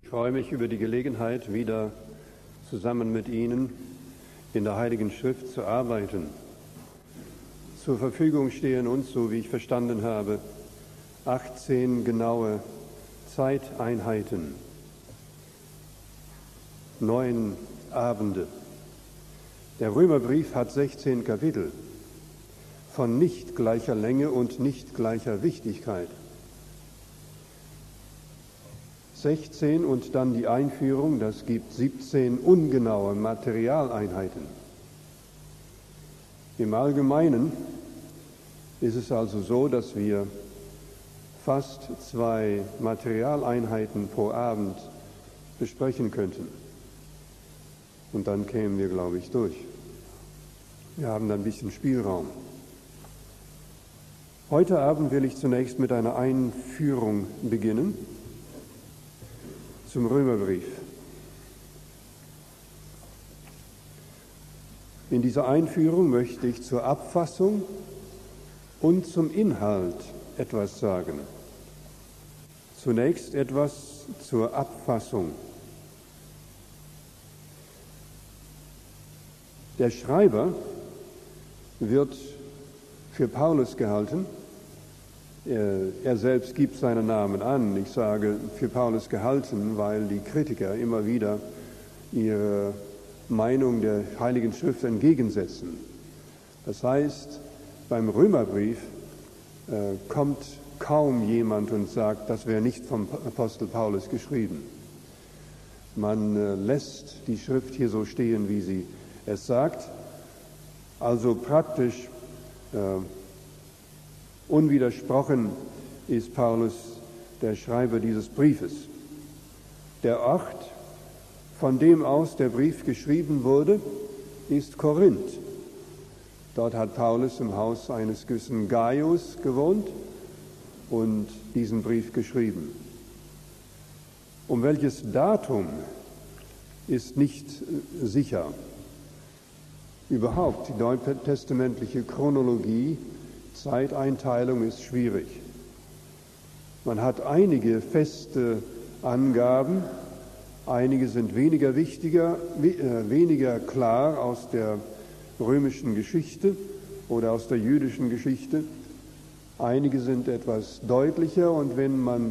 Ich freue mich über die Gelegenheit, wieder zusammen mit Ihnen in der Heiligen Schrift zu arbeiten. Zur Verfügung stehen uns, so wie ich verstanden habe, 18 genaue Zeiteinheiten, 9 Abende. Der Römerbrief hat 16 Kapitel von nicht gleicher Länge und nicht gleicher Wichtigkeit. 16 und dann die Einführung, das gibt 17 ungenaue Materialeinheiten. Im Allgemeinen ist es also so, dass wir fast 2 Materialeinheiten pro Abend besprechen könnten. Und dann kämen wir, glaube ich, durch. Wir haben dann ein bisschen Spielraum. Heute Abend will ich zunächst mit einer Einführung beginnen zum Römerbrief. In dieser Einführung möchte ich zur Abfassung und zum Inhalt etwas sagen. Zunächst etwas zur Abfassung. Der Schreiber wird für Paulus gehalten. Er selbst gibt seinen Namen an. Ich sage für Paulus gehalten, weil die Kritiker immer wieder ihre Meinung der Heiligen Schrift entgegensetzen. Das heißt, beim Römerbrief kommt kaum jemand und sagt, das wäre nicht vom Apostel Paulus geschrieben. Man lässt die Schrift hier so stehen, wie sie es sagt. Also praktisch unwidersprochen ist Paulus der Schreiber dieses Briefes. Der Ort, von dem aus der Brief geschrieben wurde, ist Korinth. Dort hat Paulus im Haus eines gewissen Gaius gewohnt und diesen Brief geschrieben. Um welches Datum ist nicht sicher. Überhaupt, die neutestamentliche Chronologie, Zeiteinteilung ist schwierig. Man hat einige feste Angaben, einige sind weniger klar aus der römischen Geschichte oder aus der jüdischen Geschichte. Einige sind etwas deutlicher und wenn man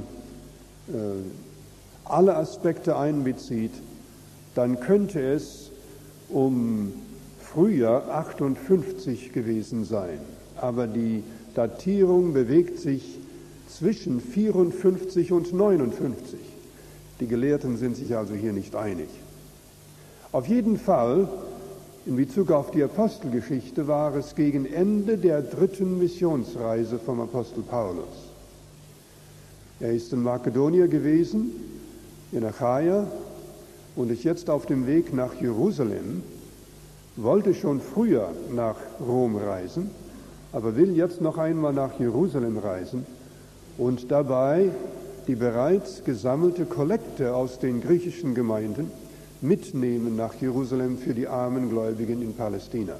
alle Aspekte einbezieht, dann könnte es um Frühjahr 58 gewesen sein. Aber die Datierung bewegt sich zwischen 54 und 59. Die Gelehrten sind sich also hier nicht einig. Auf jeden Fall, in Bezug auf die Apostelgeschichte, war es gegen Ende der 3. Missionsreise vom Apostel Paulus. Er ist in Makedonien gewesen, in Achaia, und ist jetzt auf dem Weg nach Jerusalem, wollte schon früher nach Rom reisen, aber will jetzt noch einmal nach Jerusalem reisen und dabei die bereits gesammelte Kollekte aus den griechischen Gemeinden mitnehmen nach Jerusalem für die armen Gläubigen in Palästina.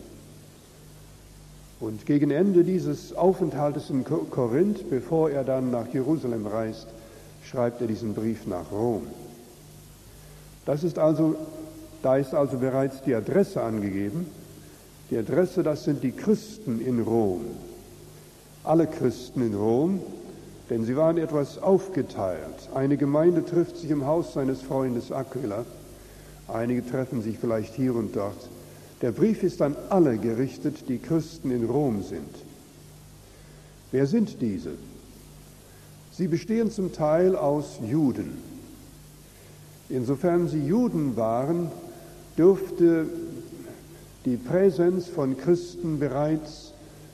Und gegen Ende dieses Aufenthaltes in Korinth, bevor er dann nach Jerusalem reist, schreibt er diesen Brief nach Rom. Da ist also bereits die Adresse angegeben. Die Adresse, das sind die Christen in Rom. Alle Christen in Rom, denn sie waren etwas aufgeteilt. Eine Gemeinde trifft sich im Haus seines Freundes Aquila. Einige treffen sich vielleicht hier und dort. Der Brief ist an alle gerichtet, die Christen in Rom sind. Wer sind diese? Sie bestehen zum Teil aus Juden. Insofern sie Juden waren, dürfte die Präsenz von Christen bereits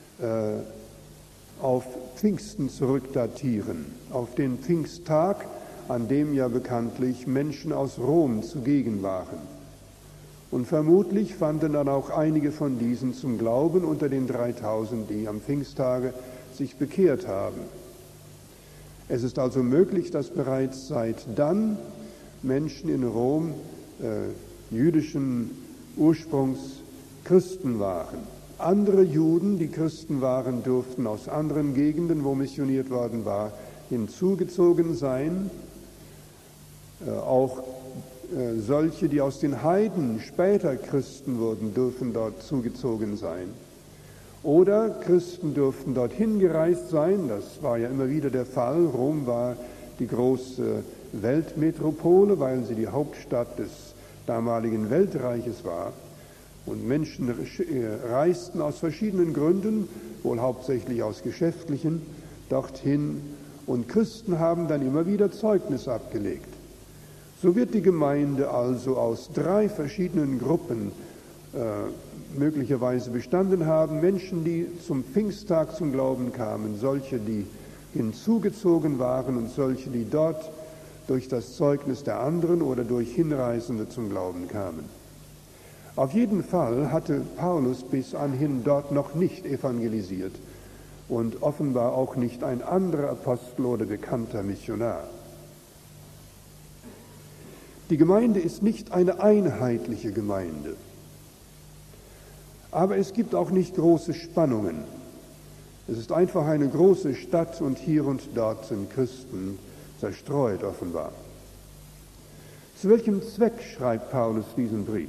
auf Pfingsten zurückdatieren, auf den Pfingsttag, an dem ja bekanntlich Menschen aus Rom zugegen waren. Und vermutlich fanden dann auch einige von diesen zum Glauben unter den 3000, die am Pfingsttage sich bekehrt haben. Es ist also möglich, dass bereits seit dann Menschen in Rom jüdischen Ursprungs Christen waren. Andere Juden, die Christen waren, durften aus anderen Gegenden, wo missioniert worden war, hinzugezogen sein. Auch solche, die aus den Heiden später Christen wurden, dürfen dort zugezogen sein. Oder Christen dürften dorthin gereist sein, das war ja immer wieder der Fall. Rom war die große Weltmetropole, weil sie die Hauptstadt des damaligen Weltreiches war. Und Menschen reisten aus verschiedenen Gründen, wohl hauptsächlich aus geschäftlichen, dorthin. Und Christen haben dann immer wieder Zeugnis abgelegt. So wird die Gemeinde also aus 3 verschiedenen Gruppen möglicherweise bestanden haben. Menschen, die zum Pfingsttag zum Glauben kamen, solche, die hinzugezogen waren und solche, die dort durch das Zeugnis der anderen oder durch Hinreisende zum Glauben kamen. Auf jeden Fall hatte Paulus bis anhin dort noch nicht evangelisiert und offenbar auch nicht ein anderer Apostel oder bekannter Missionar. Die Gemeinde ist nicht eine einheitliche Gemeinde, aber es gibt auch nicht große Spannungen. Es ist einfach eine große Stadt und hier und dort sind Christen zerstreut offenbar. Zu welchem Zweck schreibt Paulus diesen Brief?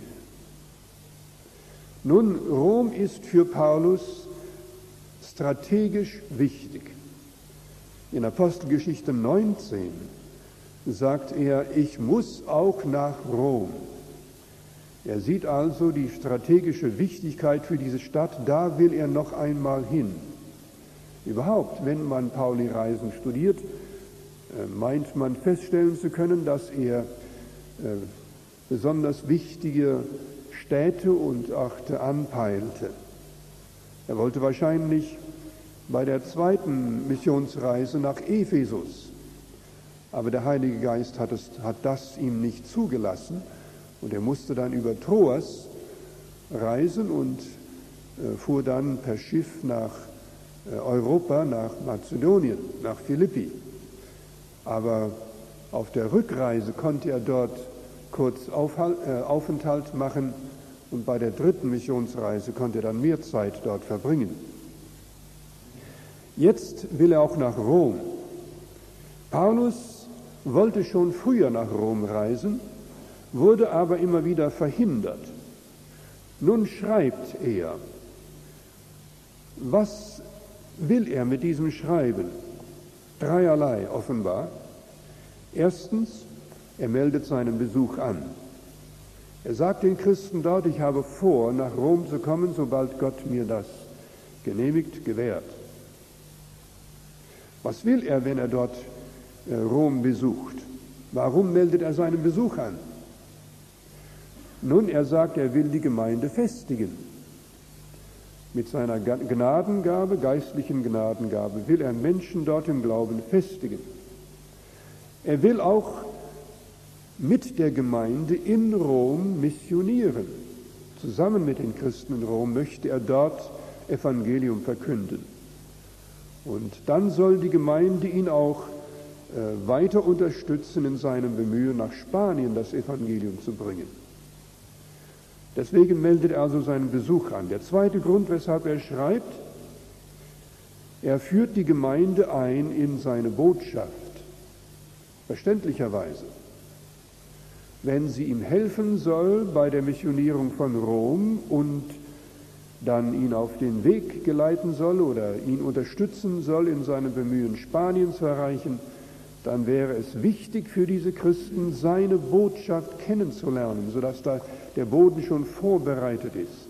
Nun, Rom ist für Paulus strategisch wichtig. In Apostelgeschichte 19 sagt er, ich muss auch nach Rom. Er sieht also die strategische Wichtigkeit für diese Stadt, da will er noch einmal hin. Überhaupt, wenn man Pauli-Reisen studiert, meint man feststellen zu können, dass er besonders wichtige Städte und Orte anpeilte. Er wollte wahrscheinlich bei der 2. Missionsreise nach Ephesus, aber der Heilige Geist hat das ihm nicht zugelassen und er musste dann über Troas reisen und fuhr dann per Schiff nach Europa, nach Mazedonien, nach Philippi. Aber auf der Rückreise konnte er dort kurz Aufenthalt machen und bei der 3. Missionsreise konnte er dann mehr Zeit dort verbringen. Jetzt will er auch nach Rom. Paulus wollte schon früher nach Rom reisen, wurde aber immer wieder verhindert. Nun schreibt er. Was will er mit diesem Schreiben? Dreierlei offenbar. Erstens, er meldet seinen Besuch an. Er sagt den Christen dort, ich habe vor, nach Rom zu kommen, sobald Gott mir das genehmigt, gewährt. Was will er, wenn er dort Rom besucht? Warum meldet er seinen Besuch an? Nun, er sagt, er will die Gemeinde festigen. Mit seiner Gnadengabe, geistlichen Gnadengabe, will er Menschen dort im Glauben festigen. Er will auch mit der Gemeinde in Rom missionieren. Zusammen mit den Christen in Rom möchte er dort Evangelium verkünden. Und dann soll die Gemeinde ihn auch weiter unterstützen in seinem Bemühen, nach Spanien das Evangelium zu bringen. Deswegen meldet er also seinen Besuch an. Der zweite Grund, weshalb er schreibt, er führt die Gemeinde ein in seine Botschaft. Verständlicherweise. Wenn sie ihm helfen soll bei der Missionierung von Rom und dann ihn auf den Weg geleiten soll oder ihn unterstützen soll in seinem Bemühen, Spanien zu erreichen, dann wäre es wichtig für diese Christen, seine Botschaft kennenzulernen, sodass da der Boden schon vorbereitet ist.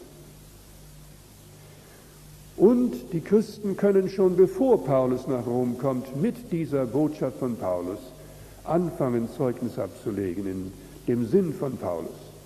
Und die Christen können schon, bevor Paulus nach Rom kommt, mit dieser Botschaft von Paulus anfangen, Zeugnis abzulegen, in dem Sinn von Paulus.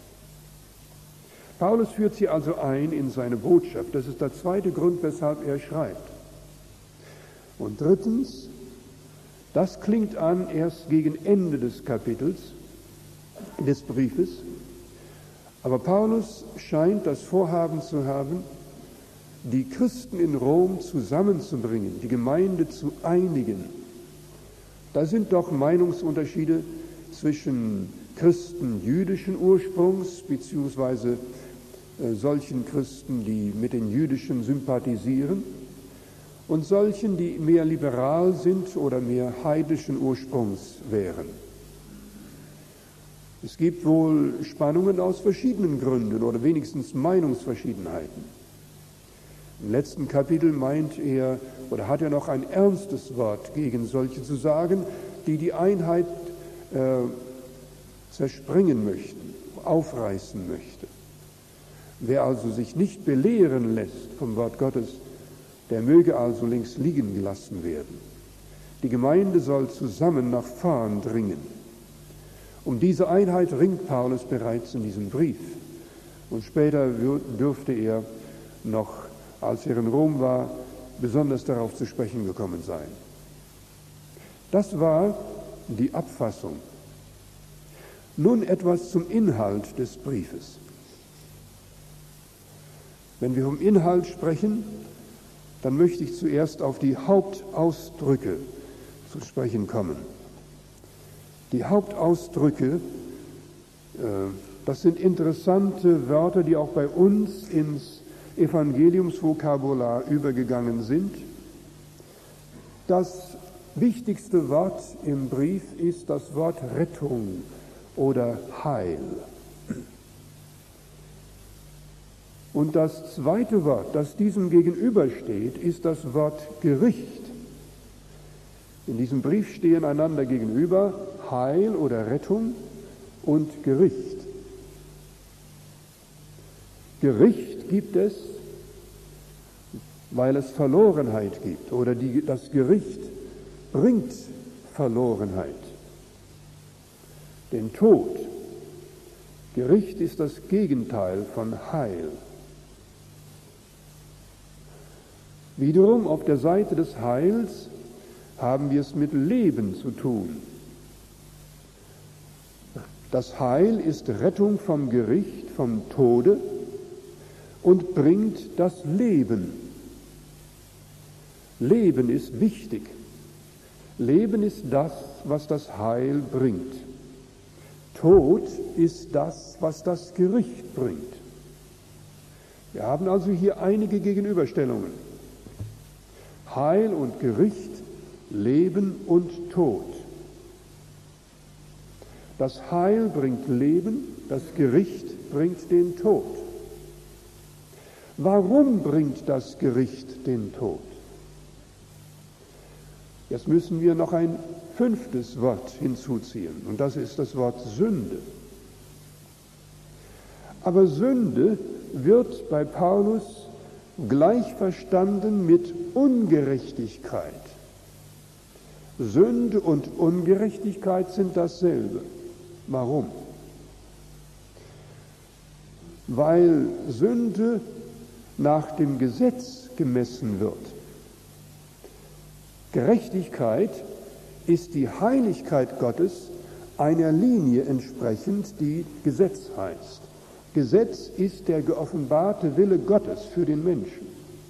Paulus führt sie also ein in seine Botschaft. Das ist der zweite Grund, weshalb er schreibt. Und drittens, das klingt an erst gegen Ende des Kapitels, des Briefes, aber Paulus scheint das Vorhaben zu haben, die Christen in Rom zusammenzubringen, die Gemeinde zu einigen. Da sind doch Meinungsunterschiede zwischen Christen jüdischen Ursprungs, beziehungsweise solchen Christen, die mit den Jüdischen sympathisieren, und solchen, die mehr liberal sind oder mehr heidnischen Ursprungs wären. Es gibt wohl Spannungen aus verschiedenen Gründen oder wenigstens Meinungsverschiedenheiten. Im letzten Kapitel meint er oder hat er noch ein ernstes Wort gegen solche zu sagen, die die Einheit zersprengen möchten, aufreißen möchte. Wer also sich nicht belehren lässt vom Wort Gottes, der möge also links liegen gelassen werden. Die Gemeinde soll zusammen nach vorn dringen. Um diese Einheit ringt Paulus bereits in diesem Brief. Und später dürfte er noch, als er in Rom war, besonders darauf zu sprechen gekommen sein. Das war die Abfassung. Nun etwas zum Inhalt des Briefes. Wenn wir vom Inhalt sprechen, dann möchte ich zuerst auf die Hauptausdrücke zu sprechen kommen. Die Hauptausdrücke, das sind interessante Wörter, die auch bei uns ins Evangeliumsvokabular übergegangen sind. Das wichtigste Wort im Brief ist das Wort Rettung oder Heil. Und das zweite Wort, das diesem gegenübersteht, ist das Wort Gericht. In diesem Brief stehen einander gegenüber Heil oder Rettung und Gericht. Gericht gibt es, weil es Verlorenheit gibt, oder das Gericht bringt Verlorenheit, den Tod. Gericht ist das Gegenteil von Heil. Wiederum auf der Seite des Heils haben wir es mit Leben zu tun. Das Heil ist Rettung vom Gericht, vom Tode und bringt das Leben. Leben ist wichtig. Leben ist das, was das Heil bringt. Tod ist das, was das Gericht bringt. Wir haben also hier einige Gegenüberstellungen. Heil und Gericht, Leben und Tod. Das Heil bringt Leben, das Gericht bringt den Tod. Warum bringt das Gericht den Tod? Jetzt müssen wir noch ein fünftes Wort hinzuziehen, und das ist das Wort Sünde. Aber Sünde wird bei Paulus gleich verstanden mit Ungerechtigkeit. Sünde und Ungerechtigkeit sind dasselbe. Warum? Weil Sünde nach dem Gesetz gemessen wird. Gerechtigkeit ist die Heiligkeit Gottes einer Linie entsprechend, die Gesetz heißt. Gesetz ist der geoffenbarte Wille Gottes für den Menschen.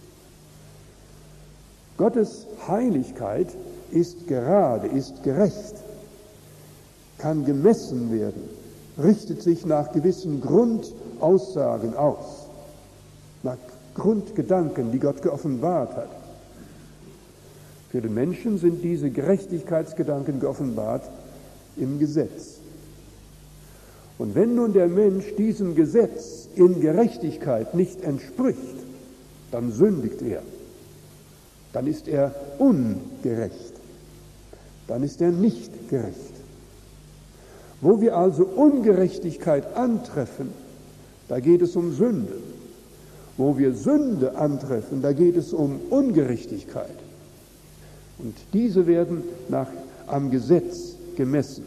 Gottes Heiligkeit ist gerade, ist gerecht, kann gemessen werden, richtet sich nach gewissen Grundaussagen aus, nach Grundgedanken, die Gott geoffenbart hat. Für den Menschen sind diese Gerechtigkeitsgedanken geoffenbart im Gesetz. Und wenn nun der Mensch diesem Gesetz in Gerechtigkeit nicht entspricht, dann sündigt er. Dann ist er ungerecht. Dann ist er nicht gerecht. Wo wir also Ungerechtigkeit antreffen, da geht es um Sünde. Wo wir Sünde antreffen, da geht es um Ungerechtigkeit. Und diese werden am Gesetz gemessen.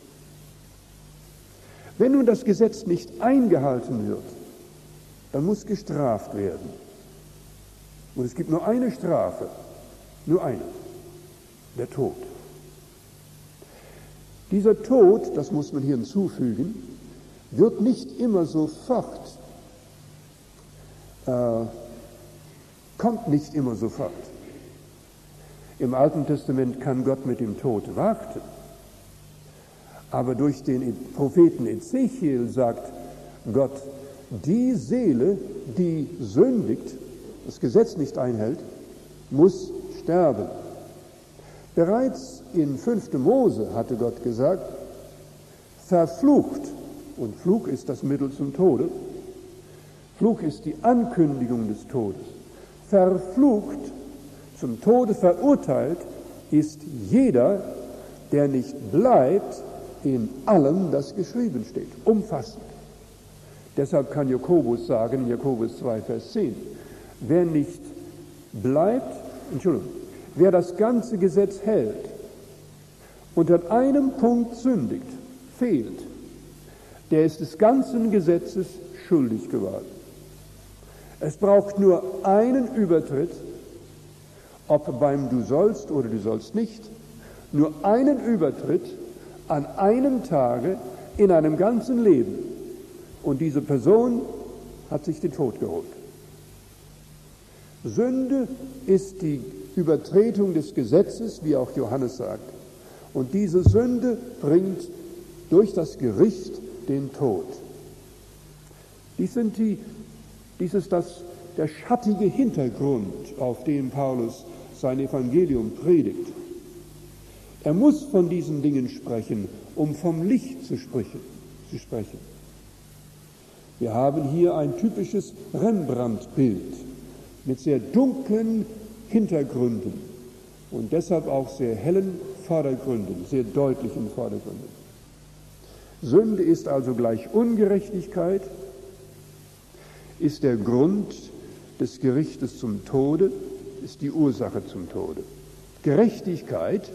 Wenn nun das Gesetz nicht eingehalten wird, dann muss gestraft werden. Und es gibt nur eine Strafe, nur eine, der Tod. Dieser Tod, das muss man hier hinzufügen, wird nicht immer sofort, kommt nicht immer sofort. Im Alten Testament kann Gott mit dem Tod warten. Aber durch den Propheten Ezechiel sagt Gott, die Seele, die sündigt, das Gesetz nicht einhält, muss sterben. Bereits in 5. Mose hatte Gott gesagt, verflucht Und Fluch ist das Mittel zum Tode. Fluch ist die Ankündigung des Todes. Verflucht, zum Tode verurteilt, ist jeder, der nicht bleibt in allem, das geschrieben steht. Umfassend. Deshalb kann Jakobus sagen, in Jakobus 2, Vers 10, wer nicht bleibt, wer das ganze Gesetz hält und an einem Punkt sündigt, fehlt, der ist des ganzen Gesetzes schuldig geworden. Es braucht nur einen Übertritt, ob beim Du sollst oder Du sollst nicht, nur einen Übertritt an einem Tage in einem ganzen Leben. Und diese Person hat sich den Tod geholt. Sünde ist die Übertretung des Gesetzes, wie auch Johannes sagt. Und diese Sünde bringt durch das Gericht den Tod. Dies ist der schattige Hintergrund, auf dem Paulus sein Evangelium predigt. Er muss von diesen Dingen sprechen, um vom Licht zu sprechen. Wir haben hier ein typisches Rembrandt-Bild mit sehr dunklen Hintergründen und deshalb auch sehr hellen Vordergründen, sehr deutlichen Vordergründen. Sünde ist also gleich Ungerechtigkeit, ist der Grund des Gerichtes zum Tode, ist die Ursache zum Tode. Gerechtigkeit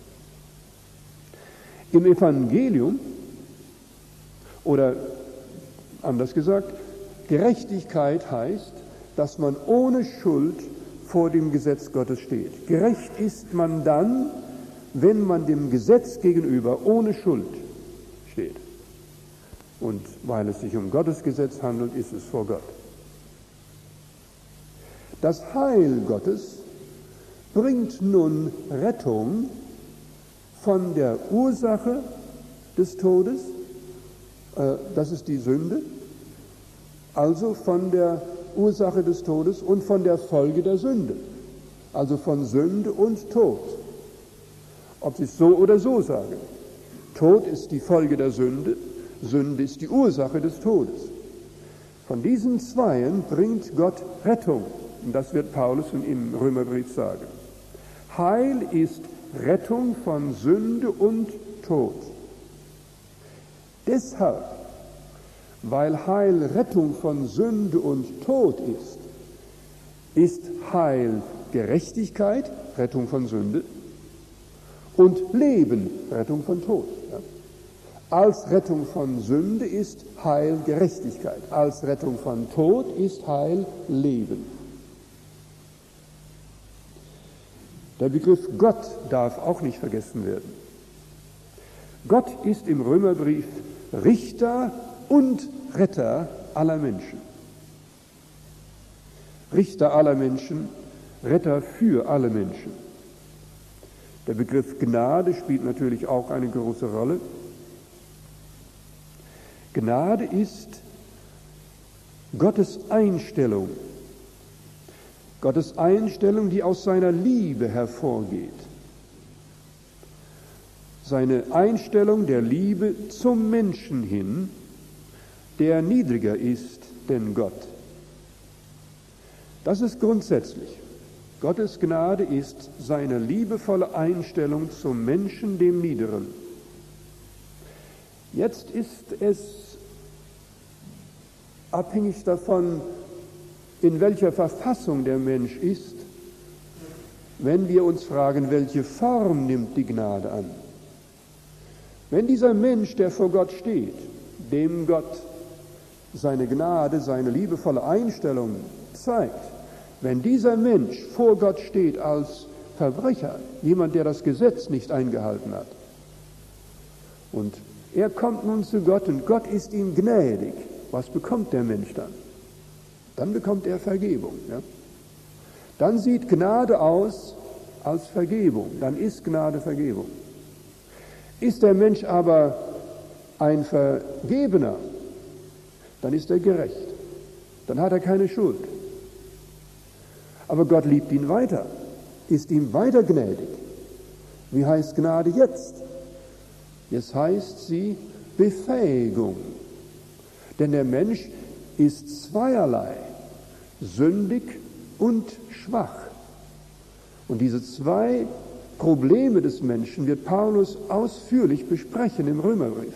im Evangelium, oder anders gesagt, Gerechtigkeit heißt, dass man ohne Schuld vor dem Gesetz Gottes steht. Gerecht ist man dann, wenn man dem Gesetz gegenüber ohne Schuld steht. Und weil es sich um Gottes Gesetz handelt, ist es vor Gott. Das Heil Gottes bringt nun Rettung von der Ursache des Todes, das ist die Sünde, also von der Ursache des Todes und von der Folge der Sünde, also von Sünde und Tod. Ob Sie es so oder so sagen. Tod ist die Folge der Sünde, Sünde ist die Ursache des Todes. Von diesen Zweien bringt Gott Rettung. Und das wird Paulus im Römerbrief sagen. Heil ist Rettung von Sünde und Tod. Deshalb, weil Heil Rettung von Sünde und Tod ist Heil Gerechtigkeit, Rettung von Sünde, und Leben, Rettung von Tod. Ja. Als Rettung von Sünde ist Heil Gerechtigkeit, als Rettung von Tod ist Heil Leben. Der Begriff Gott darf auch nicht vergessen werden. Gott ist im Römerbrief Richter und Retter aller Menschen. Richter aller Menschen, Retter für alle Menschen. Der Begriff Gnade spielt natürlich auch eine große Rolle. Gnade ist Gottes Einstellung. Gottes Einstellung, die aus seiner Liebe hervorgeht. Seine Einstellung der Liebe zum Menschen hin, der niedriger ist denn Gott. Das ist grundsätzlich. Gottes Gnade ist seine liebevolle Einstellung zum Menschen, dem Niederen. Jetzt ist es abhängig davon, in welcher Verfassung der Mensch ist, wenn wir uns fragen, welche Form nimmt die Gnade an. Wenn dieser Mensch, der vor Gott steht, dem Gott seine Gnade, seine liebevolle Einstellung zeigt, wenn dieser Mensch vor Gott steht als Verbrecher, jemand, der das Gesetz nicht eingehalten hat, und er kommt nun zu Gott und Gott ist ihm gnädig, was bekommt der Mensch dann? Dann bekommt er Vergebung. Ja? Dann sieht Gnade aus als Vergebung. Dann ist Gnade Vergebung. Ist der Mensch aber ein Vergebener, dann ist er gerecht. Dann hat er keine Schuld. Aber Gott liebt ihn weiter, ist ihm weiter gnädig. Wie heißt Gnade jetzt? Jetzt heißt sie Befähigung Denn der Mensch ist zweierlei, sündig und schwach. Und diese zwei Probleme des Menschen wird Paulus ausführlich besprechen im Römerbrief.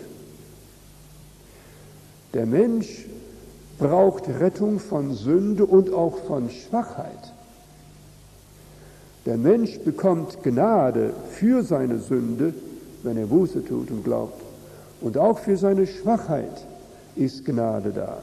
Der Mensch braucht Rettung von Sünde und auch von Schwachheit. Der Mensch bekommt Gnade für seine Sünde, wenn er Buße tut und glaubt. Und auch für seine Schwachheit ist Gnade da.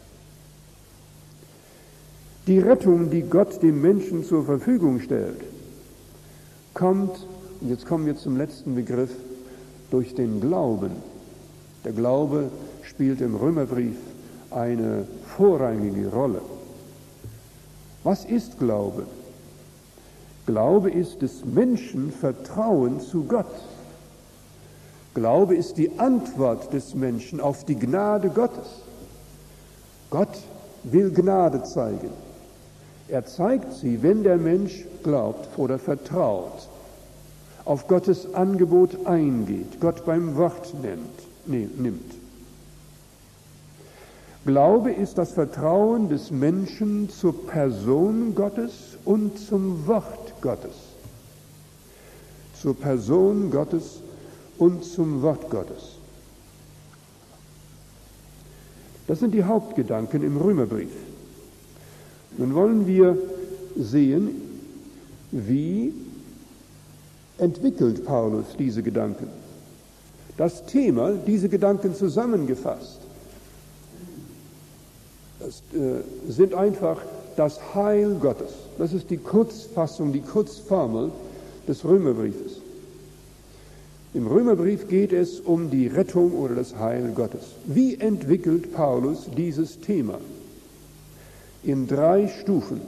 Die Rettung, die Gott dem Menschen zur Verfügung stellt, kommt, und jetzt kommen wir zum letzten Begriff, durch den Glauben. Der Glaube spielt im Römerbrief eine vorrangige Rolle. Was ist Glaube? Glaube ist des Menschen Vertrauen zu Gott. Glaube ist die Antwort des Menschen auf die Gnade Gottes. Gott will Gnade zeigen. Er zeigt sie, wenn der Mensch glaubt oder vertraut, auf Gottes Angebot eingeht, Gott beim Wort nimmt. Glaube ist das Vertrauen des Menschen zur Person Gottes und zum Wort Gottes. Zur Person Gottes und zum Wort Gottes. Das sind die Hauptgedanken im Römerbrief. Nun wollen wir sehen, wie entwickelt Paulus diese Gedanken. Das Thema, diese Gedanken zusammengefasst, das sind einfach das Heil Gottes. Das ist die Kurzfassung, die Kurzformel des Römerbriefes. Im Römerbrief geht es um die Rettung oder das Heil Gottes. Wie entwickelt Paulus dieses Thema? In 3 Stufen.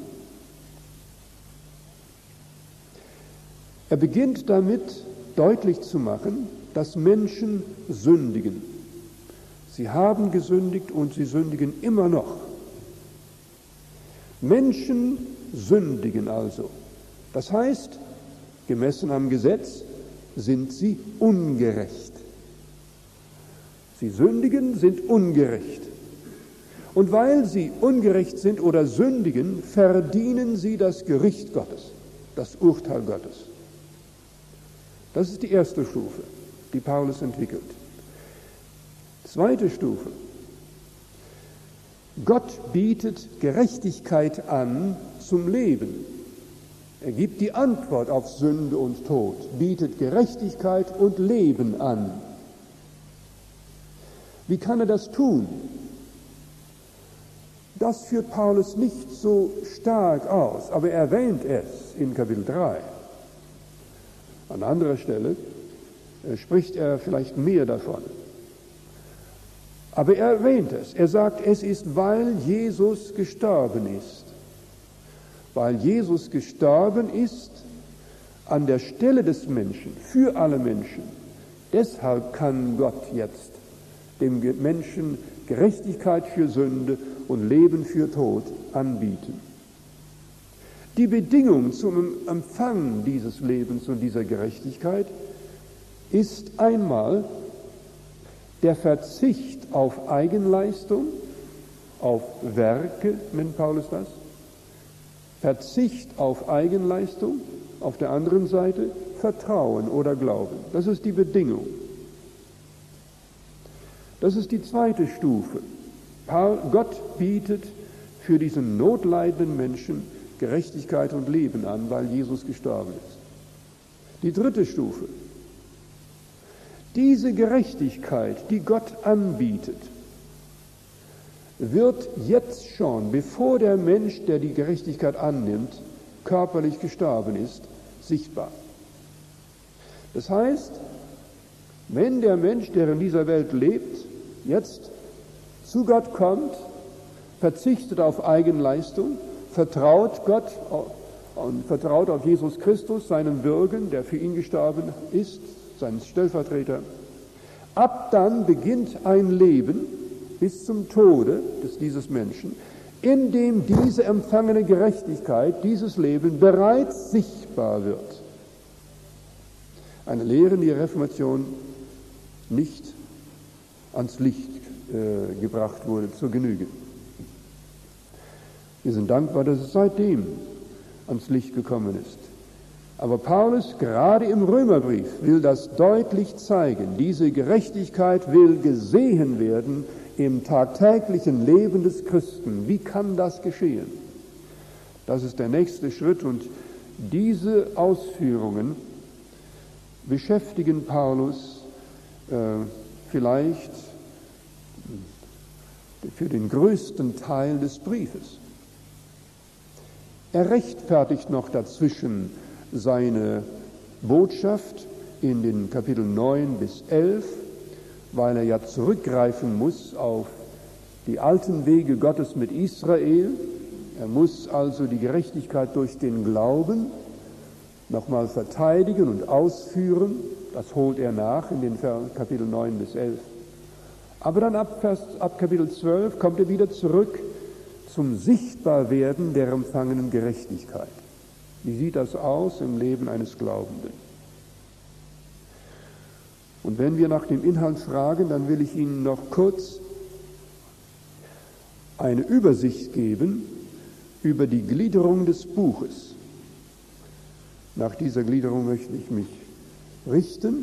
Er beginnt damit, deutlich zu machen, dass Menschen sündigen. Sie haben gesündigt und sie sündigen immer noch. Menschen sündigen also. Das heißt, gemessen am Gesetz sind sie ungerecht. Sie sündigen, sind ungerecht. Und weil sie ungerecht sind oder sündigen, verdienen sie das Gericht Gottes, das Urteil Gottes. Das ist die erste Stufe, die Paulus entwickelt. Zweite Stufe. Gott bietet Gerechtigkeit an zum Leben. Er gibt die Antwort auf Sünde und Tod, bietet Gerechtigkeit und Leben an. Wie kann er das tun? Das führt Paulus nicht so stark aus, aber er erwähnt es in Kapitel 3. An anderer Stelle spricht er vielleicht mehr davon. Aber er erwähnt es. Er sagt, es ist, weil Jesus gestorben ist. Weil Jesus gestorben ist an der Stelle des Menschen, für alle Menschen. Deshalb kann Gott jetzt dem Menschen Gerechtigkeit für Sünde und Leben für Tod anbieten. Die Bedingung zum Empfang dieses Lebens und dieser Gerechtigkeit ist einmal der Verzicht auf Eigenleistung, auf Werke, nennt Paulus das. Verzicht auf Eigenleistung, auf der anderen Seite Vertrauen oder Glauben. Das ist die Bedingung. Das ist die zweite Stufe. Gott bietet für diesen notleidenden Menschen Gerechtigkeit und Leben an, weil Jesus gestorben ist. Die dritte Stufe. Diese Gerechtigkeit, die Gott anbietet, wird jetzt schon, bevor der Mensch, der die Gerechtigkeit annimmt, körperlich gestorben ist, sichtbar. Das heißt, wenn der Mensch, der in dieser Welt lebt, jetzt zu Gott kommt, verzichtet auf Eigenleistung, vertraut Gott und vertraut auf Jesus Christus, seinen Bürgen, der für ihn gestorben ist, seinen Stellvertreter, ab dann beginnt ein Leben bis zum Tode dieses Menschen, in dem diese empfangene Gerechtigkeit, dieses Leben bereits sichtbar wird. Eine Lehre, die Reformation nicht ans Licht gebracht wurde zur Genüge. Wir sind dankbar, dass es seitdem ans Licht gekommen ist. Aber Paulus, gerade im Römerbrief, will das deutlich zeigen. Diese Gerechtigkeit will gesehen werden im tagtäglichen Leben des Christen. Wie kann das geschehen? Das ist der nächste Schritt, und diese Ausführungen beschäftigen Paulus vielleicht für den größten Teil des Briefes. Er rechtfertigt noch dazwischen seine Botschaft in den Kapiteln 9 bis 11, weil er ja zurückgreifen muss auf die alten Wege Gottes mit Israel. Er muss also die Gerechtigkeit durch den Glauben nochmal verteidigen und ausführen. Das holt er nach in den Kapiteln 9 bis 11. Aber dann ab Kapitel 12 kommt er wieder zurück zum Sichtbarwerden der empfangenen Gerechtigkeit. Wie sieht das aus im Leben eines Glaubenden? Und wenn wir nach dem Inhalt fragen, dann will ich Ihnen noch kurz eine Übersicht geben über die Gliederung des Buches. Nach dieser Gliederung möchte ich mich richten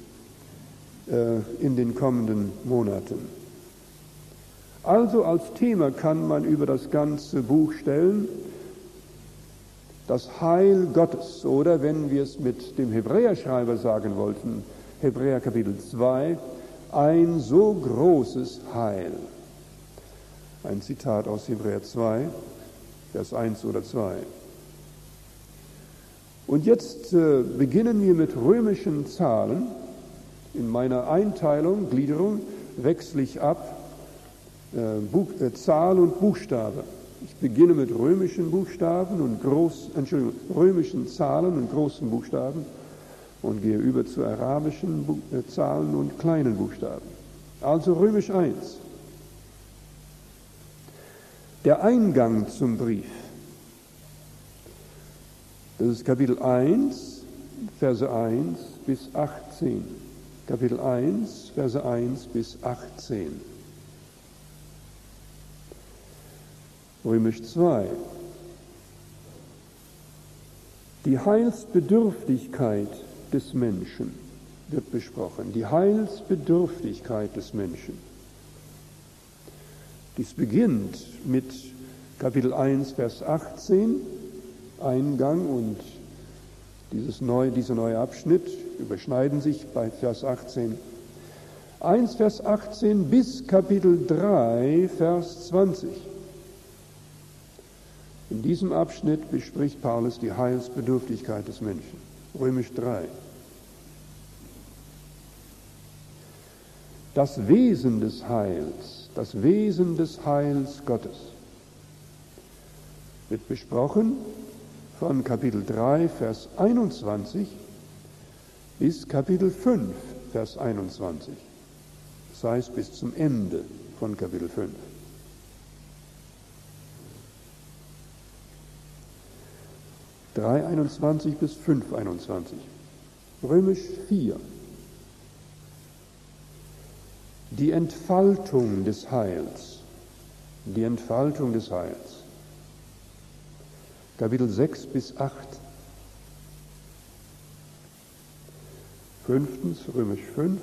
in den kommenden Monaten. Also als Thema kann man über das ganze Buch stellen: das Heil Gottes, oder wenn wir es mit dem Hebräerschreiber sagen wollten, Hebräer Kapitel 2, ein so großes Heil. Ein Zitat aus Hebräer 2, Vers 1 oder 2. Und jetzt beginnen wir mit römischen Zahlen. In meiner Einteilung, Gliederung, wechsle ich ab Zahl und Buchstabe. Ich beginne mit römischen Buchstaben und römischen Zahlen und großen Buchstaben und gehe über zu arabischen Zahlen und kleinen Buchstaben. Also römisch 1. Der Eingang zum Brief. Das ist Kapitel 1, Verse 1 bis 18. Kapitel 1, Verse 1 bis 18. Römisch 2. Die Heilsbedürftigkeit des Menschen wird besprochen. Die Heilsbedürftigkeit des Menschen. Dies beginnt mit Kapitel 1, Vers 18, Eingang, und dieser neue Abschnitt überschneiden sich bei Vers 18. 1, Vers 18 bis Kapitel 3, Vers 20. In diesem Abschnitt bespricht Paulus die Heilsbedürftigkeit des Menschen. Römisch 3. Das Wesen des Heils Gottes wird besprochen von Kapitel 3, Vers 21 bis Kapitel 5, Vers 21. Das heißt bis zum Ende von Kapitel 5. (3, 21 bis 5, 21). Römisch 4. Die Entfaltung des Heils. Die Entfaltung des Heils. Kapitel 6 bis 8. Fünftens, Römisch 5.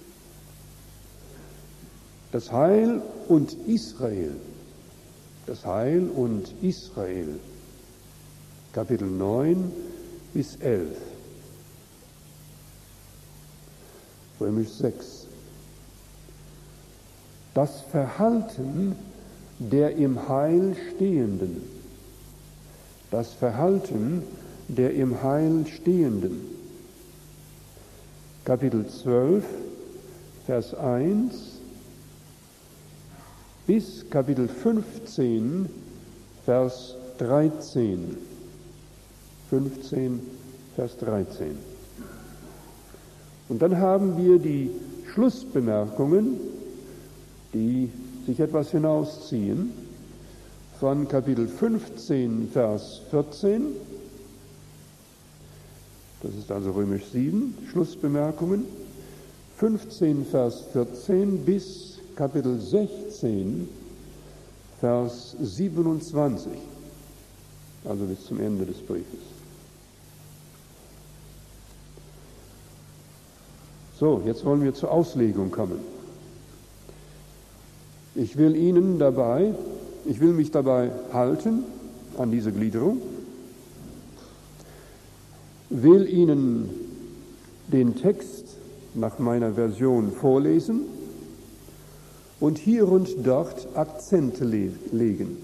Das Heil und Israel. Das Heil und Israel. Kapitel 9 bis 11. Römisch 6. Das Verhalten der im Heil Stehenden. Das Verhalten der im Heil Stehenden. Kapitel 12, Vers 1 bis Kapitel 15, Vers 13. 15, Vers 13. Und dann haben wir die Schlussbemerkungen, die sich etwas hinausziehen, von Kapitel 15, Vers 14, das ist also Römisch 7, Schlussbemerkungen, 15, Vers 14 bis Kapitel 16, Vers 27, also bis zum Ende des Briefes. So, jetzt wollen wir zur Auslegung kommen. Ich will mich dabei halten an diese Gliederung, will Ihnen den Text nach meiner Version vorlesen und hier und dort Akzente legen.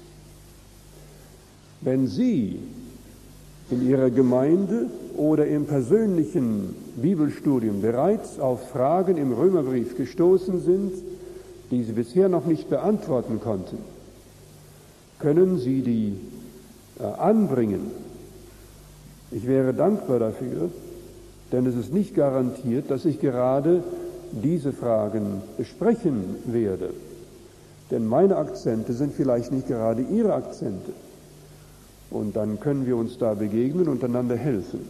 Wenn Sie in Ihrer Gemeinde oder im persönlichen Bibelstudium bereits auf Fragen im Römerbrief gestoßen sind, die Sie bisher noch nicht beantworten konnten, können Sie die anbringen. Ich wäre dankbar dafür, denn es ist nicht garantiert, dass ich gerade diese Fragen besprechen werde. Denn meine Akzente sind vielleicht nicht gerade Ihre Akzente. Und dann können wir uns da begegnen und einander helfen.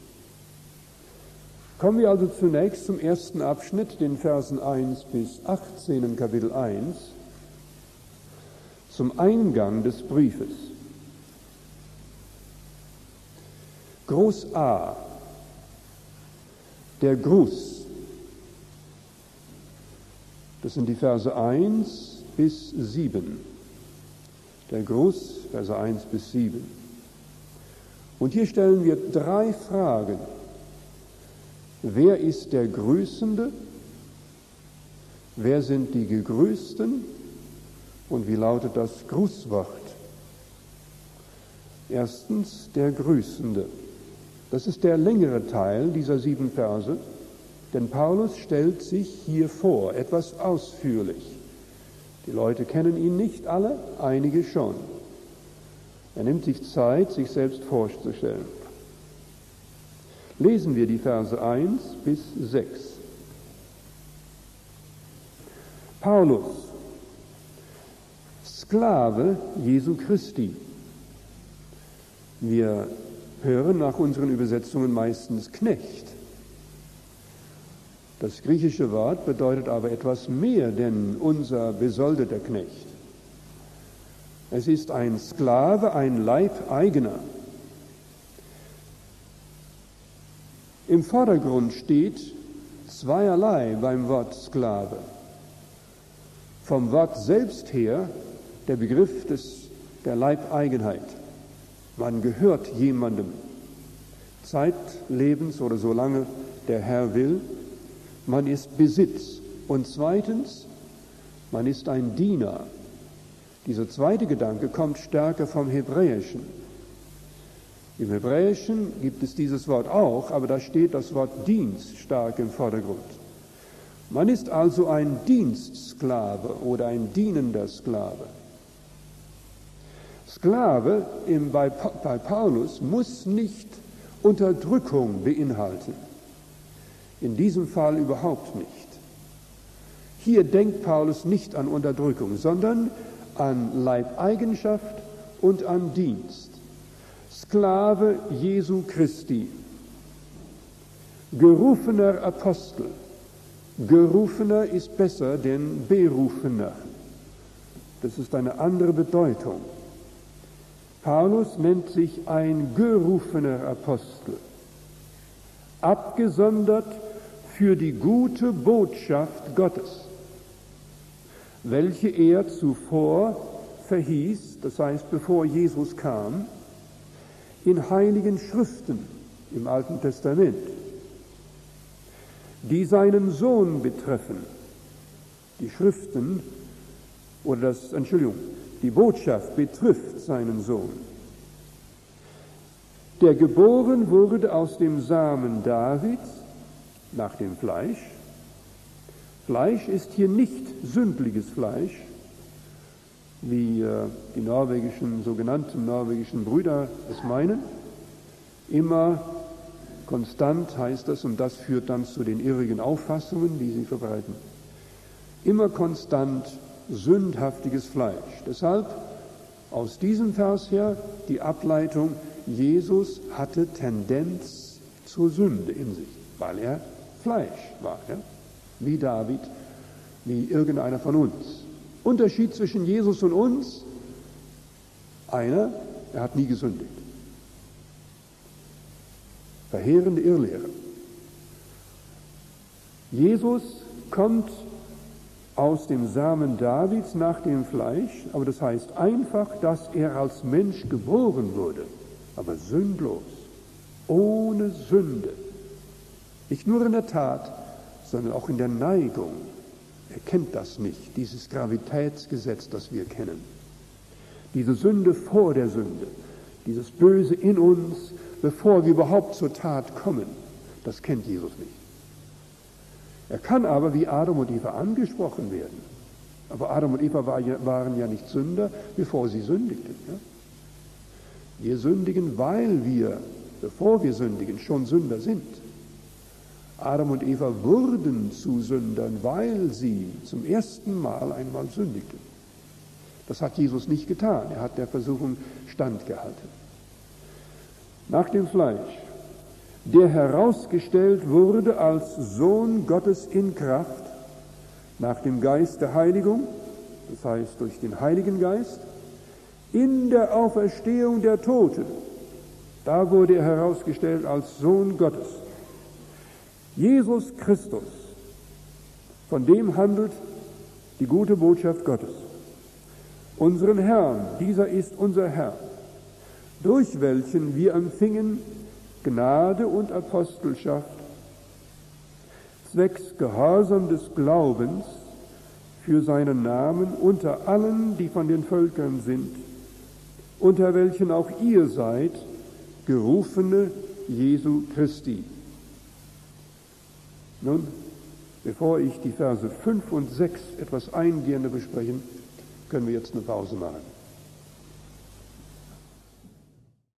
Kommen wir also zunächst zum ersten Abschnitt, den Versen 1 bis 18 in Kapitel 1, zum Eingang des Briefes. Groß A, der Gruß. Das sind die Verse 1 bis 7. Der Gruß, Verse 1 bis 7. Und hier stellen wir 3 Fragen. Wer ist der Grüßende? Wer sind die Gegrüßten? Und wie lautet das Grußwort? Erstens, der Grüßende. Das ist der längere Teil dieser 7 Verse, denn Paulus stellt sich hier vor, etwas ausführlich. Die Leute kennen ihn nicht alle, einige schon. Er nimmt sich Zeit, sich selbst vorzustellen. Lesen wir die Verse 1 bis 6. Paulus, Sklave Jesu Christi. Wir hören nach unseren Übersetzungen meistens Knecht. Das griechische Wort bedeutet aber etwas mehr denn unser besoldeter Knecht. Es ist ein Sklave, ein Leibeigener. Im Vordergrund steht zweierlei beim Wort Sklave. Vom Wort selbst her der Begriff der Leibeigenheit. Man gehört jemandem, zeitlebens oder solange der Herr will. Man ist Besitz. Und zweitens, man ist ein Diener. Dieser zweite Gedanke kommt stärker vom Hebräischen. Im Hebräischen gibt es dieses Wort auch, aber da steht das Wort Dienst stark im Vordergrund. Man ist also ein Dienstsklave oder ein dienender Sklave. Sklave bei Paulus muss nicht Unterdrückung beinhalten. In diesem Fall überhaupt nicht. Hier denkt Paulus nicht an Unterdrückung, sondern an Leibeigenschaft und an Dienst. Sklave Jesu Christi, gerufener Apostel. Gerufener ist besser denn berufener. Das ist eine andere Bedeutung. Paulus nennt sich ein gerufener Apostel, abgesondert für die gute Botschaft Gottes, welche er zuvor verhieß, das heißt, bevor Jesus kam, in heiligen Schriften im Alten Testament, die seinen Sohn betreffen. Die Schriften die Botschaft betrifft seinen Sohn, der geboren wurde aus dem Samen Davids nach dem Fleisch. Fleisch ist hier nicht sündliches Fleisch, wie die sogenannten norwegischen Brüder es meinen. Immer konstant heißt das, und das führt dann zu den irrigen Auffassungen, die sie verbreiten. Immer konstant sündhaftiges Fleisch. Deshalb aus diesem Vers her die Ableitung, Jesus hatte Tendenz zur Sünde in sich, weil er Fleisch war, ja? Wie David wie irgendeiner von uns. Unterschied zwischen Jesus und uns: einer, er hat nie gesündigt. Verheerende Irrlehre. Jesus kommt aus dem Samen Davids nach dem Fleisch, aber das heißt einfach, dass er als Mensch geboren wurde, aber sündlos, ohne Sünde. Nicht nur in der Tat, sondern auch in der Neigung. Er kennt das nicht, dieses Gravitätsgesetz, das wir kennen. Diese Sünde vor der Sünde, dieses Böse in uns, bevor wir überhaupt zur Tat kommen, das kennt Jesus nicht. Er kann aber wie Adam und Eva angesprochen werden. Aber Adam und Eva waren ja nicht Sünder, bevor sie sündigten. Ja? Wir sündigen, weil wir, bevor wir sündigen, schon Sünder sind. Adam und Eva wurden zu Sündern, weil sie zum ersten Mal einmal sündigten. Das hat Jesus nicht getan. Er hat der Versuchung standgehalten. Nach dem Fleisch, der herausgestellt wurde als Sohn Gottes in Kraft, nach dem Geist der Heiligung, das heißt durch den Heiligen Geist, in der Auferstehung der Toten. Da wurde er herausgestellt als Sohn Gottes. Jesus Christus, von dem handelt die gute Botschaft Gottes. Unseren Herrn, dieser ist unser Herr, durch welchen wir empfingen Gnade und Apostelschaft, zwecks Gehorsam des Glaubens für seinen Namen unter allen, die von den Völkern sind, unter welchen auch ihr seid, Gerufene Jesu Christi. Nun, bevor ich die Verse 5 und 6 etwas eingehender bespreche, können wir jetzt eine Pause machen.